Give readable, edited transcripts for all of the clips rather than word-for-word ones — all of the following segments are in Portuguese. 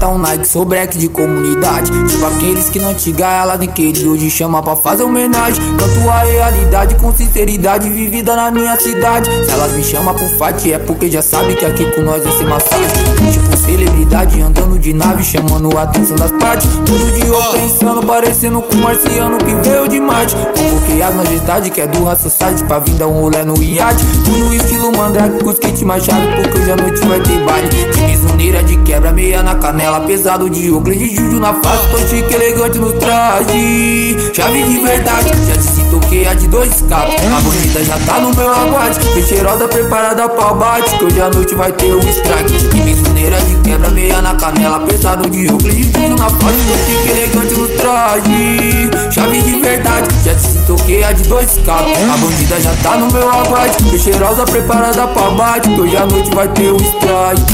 um Nike, sou break de comunidade. Tipo aqueles que não te ganham lá daquele, hoje chama pra fazer homenagem. Canto a realidade com sinceridade vivida na minha cidade. Se elas me chamam pro fight é porque já sabe que aqui com nós vai ser massagem. Tipo celebridade andando de nave, chamando a atenção das partes. Tudo de ouro pensando, parecendo com um marciano que veio de Marte. Convoquei as majestades que é do Raça Society pra vir dar um rolê no iate. No estilo mandrake com os kits machado, porque hoje à noite vai ter baile. De bisoneira de quebra, meia na canela, pesado de Oakley, de Juju na face. Tô chique, elegante no traje, chave de verdade. Já disse toquei a de 2 escapes, a bonita já tá no meu aguarde. Cheirosa preparada pra bate, que hoje à noite vai ter o strike. De bisoneira de quebra, meia na canela, pesado de Oakley, de Juju na face. Tô chique, elegante no traje, chave de verdade. Já disse toquei a de 2 escapes, a bandida já tá no meu aguarde. Cheirosa preparada pra bate, que hoje à noite vai ter o strike.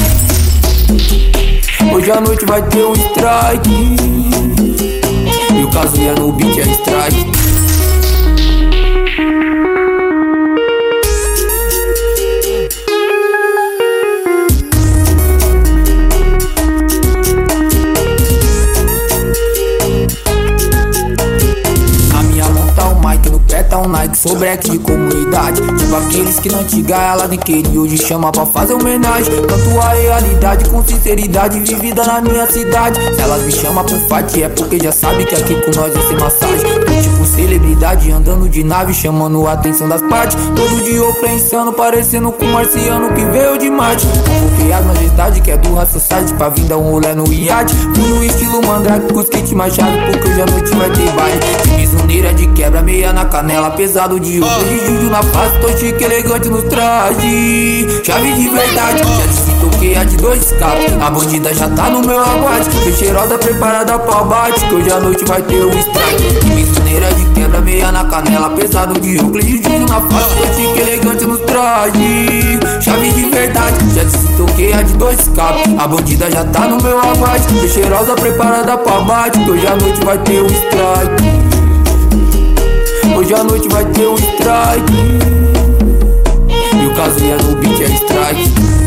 Hoje à noite vai ter o strike. E o Kazuya no beat é strike. Tá um Nike, sou break de comunidade. Tipo aqueles que não te ganham lá daquele, hoje chama pra fazer homenagem. Canto a realidade com sinceridade vivida na minha cidade. Se elas me chamam pro fight é porque já sabe que aqui com nós vai ser massagem. Tô tipo celebridade andando de nave, chamando a atenção das partes. Todo dia eu pensando, parecendo com um marciano que veio de Marte. Convoquei as majestades que é do Raça Society pra vir dar um rolê no iate. No estilo mandrake com os kits machado, porque hoje à noite vai ter baile. De bisoneira de quebra, meia na canela, pesado de Oakley, de Juju na face. Tô chique, elegante no traje, chave de verdade. Já disse toquei a de 2 escapes, a bandida já tá no meu aguarde. Cheirosa preparada pra bate, que hoje à noite vai ter o strike. De bisoneira de quebra, meia na canela, pesado de Oakley, de Juju na face. Tô chique, elegante no traje, chave de verdade. Já disse toquei a de 2 escapes, a bandida já tá no meu aguarde. Cheirosa preparada pra bate, que hoje à noite vai ter o strike. Hoje à noite vai ter o strike. E o Kazuya no beat é strike.